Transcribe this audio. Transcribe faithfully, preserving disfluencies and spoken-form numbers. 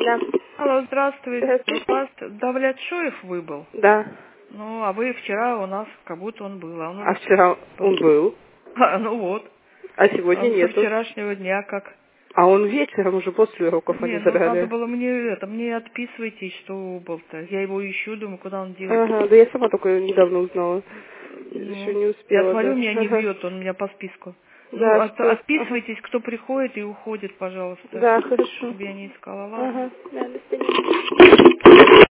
Да. Алло, здравствуйте. Здравствуйте. У вас Давлетшоев выбыл? Да. Ну, а вы вчера у нас, как будто он был. А, он у А нас вчера был. он был, А, ну вот. а сегодня Он со нету. вчерашнего дня как. А он вечером уже после уроков Не, они ну надо забрали. было мне это, мне отписывайтесь, что убыл-то. Я его ищу, думаю, куда он делся. Ага, да я сама только недавно узнала. Еще Ну, не я успела, смотрю, да. меня не Ага. бьет, он меня по списку. Ну, Да, от- все. Ага. отписывайтесь, кто приходит и уходит, пожалуйста. Да, хорошо. Чтобы я не искала, ладно? Ага, да, до свидания.